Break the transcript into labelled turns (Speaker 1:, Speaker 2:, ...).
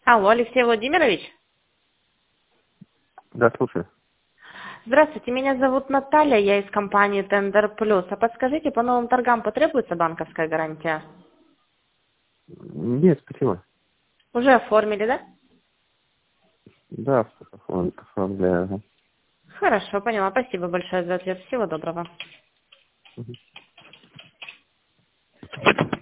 Speaker 1: Алло, Алексей Владимирович.
Speaker 2: Да, слушаю.
Speaker 1: Здравствуйте, меня зовут Наталья, я из компании Tender Plus. А подскажите, по новым торгам потребуется банковская гарантия?
Speaker 2: Нет, спасибо.
Speaker 1: Уже оформили, да?
Speaker 2: Да, оформляю.
Speaker 1: Хорошо, поняла. Спасибо большое за ответ. Всего доброго.